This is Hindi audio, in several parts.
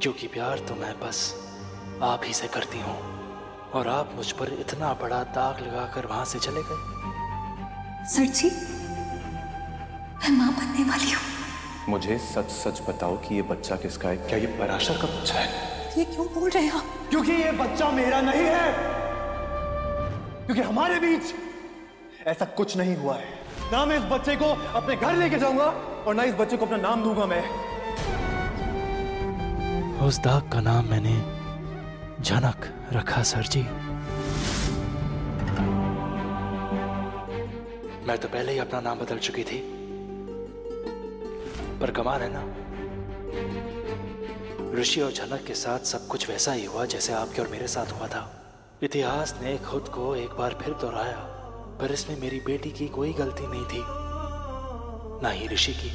क्योंकि प्यार तो मैं बस आप ही से करती हूँ, और आप मुझ पर इतना बड़ा दाग लगाकर वहां से चले गए। सर जी, मैं मां बनने वाली हूँ। मुझे सच सच बताओ कि ये बच्चा किसका है? क्या ये पराशर का बच्चा है? ये क्यों बोल रहे हैं आप? क्योंकि ये बच्चा मेरा नहीं है, क्योंकि हमारे बीच ऐसा कुछ नहीं हुआ है। ना मैं इस बच्चे को अपने घर लेके जाऊंगा और ना इस बच्चे को अपना नाम दूंगा मैं। उस दाग का नाम मैंने झनक रखा सर जी। मैं तो पहले ही अपना नाम बदल चुकी थी, पर कमाल है ना, ऋषि और झनक के साथ सब कुछ वैसा ही हुआ जैसे आपके और मेरे साथ हुआ था। इतिहास ने खुद को एक बार फिर दोहराया, पर इसमें मेरी बेटी की कोई गलती नहीं थी, ना ही ऋषि की।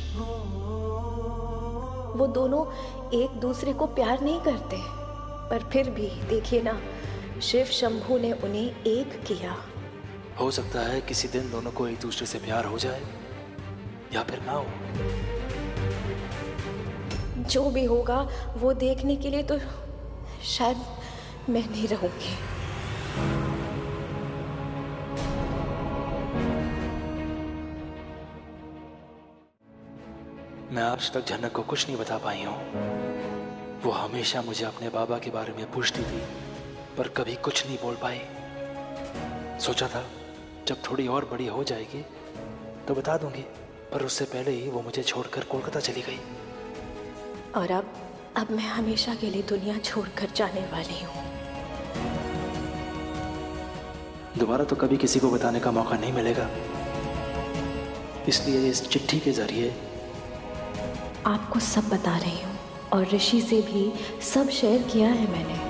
वो दोनों एक दूसरे को प्यार नहीं करते, पर फिर भी देखिए ना, शिव शंभू ने उन्हें एक किया। हो सकता है किसी दिन दोनों को एक दूसरे से प्यार हो जाए, या फिर ना हो। जो भी होगा वो देखने के लिए तो शायद मैं नहीं रहूंगी। मैं आज तक झनक को कुछ नहीं बता पाई हूँ। वो हमेशा मुझे अपने बाबा के बारे में पूछती थी, पर कभी कुछ नहीं बोल पाई। सोचा था जब थोड़ी और बड़ी हो जाएगी तो बता दूंगी, पर उससे पहले ही वो मुझे छोड़कर कोलकाता चली गई। और अब मैं हमेशा के लिए दुनिया छोड़कर जाने वाली हूँ। दोबारा तो कभी किसी को बताने का मौका नहीं मिलेगा, इसलिए इस चिट्ठी के जरिए आपको सब बता रही हूँ, और ऋषि से भी सब शेयर किया है मैंने।